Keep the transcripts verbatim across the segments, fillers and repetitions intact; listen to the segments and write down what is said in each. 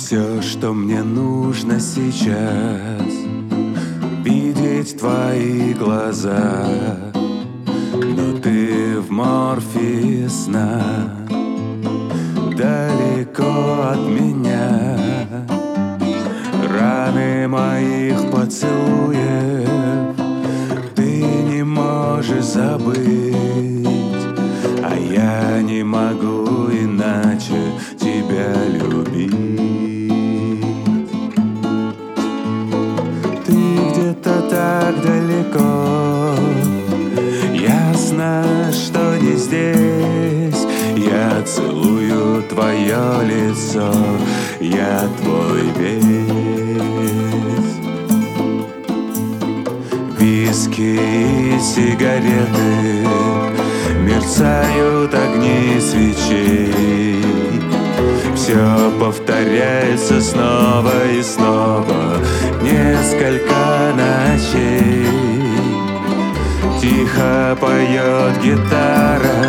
Все, что мне нужно сейчас, видеть твои глаза, но ты в морфе сна, далеко от меня. Раны моих поцелуев ты не можешь забыть, а я не могу иначе тебя любить. Ты где-то так далеко, ясно, что не здесь. Я целую твое лицо, я твой весь. Виски и сигареты, мерцают огни свечей. Все повторяется снова и снова, несколько ночей. Тихо поет гитара,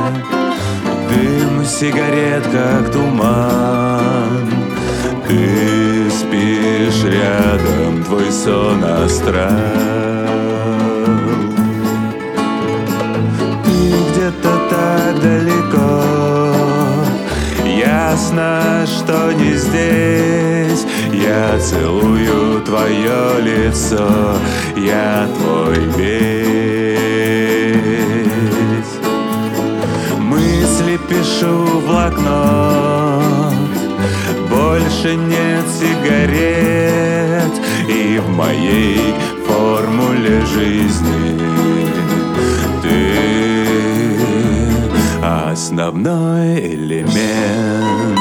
дым сигарет, как туман. Ты спишь рядом, твой сон астрал. Ты где-то так далеко, ясно, что не здесь. Я целую твое лицо, я твой весь. Мысли пишу в блокнот, больше нет сигарет, и в моей формуле жизни ты основной элемент.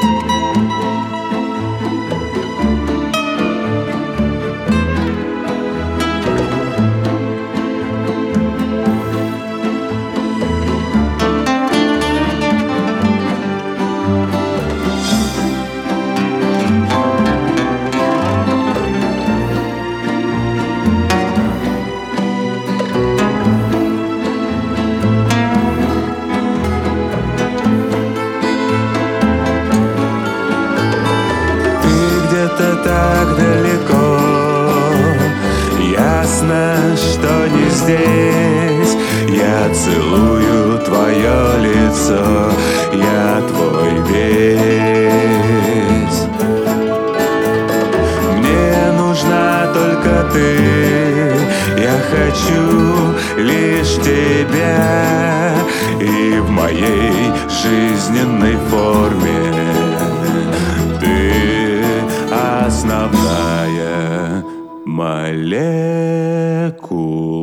Где-то так далеко, ясно, что не здесь. Я целую твое лицо, я твой весь. Мне нужна только ты, я хочу лишь тебя. И в моей жизненной форме основная молекула.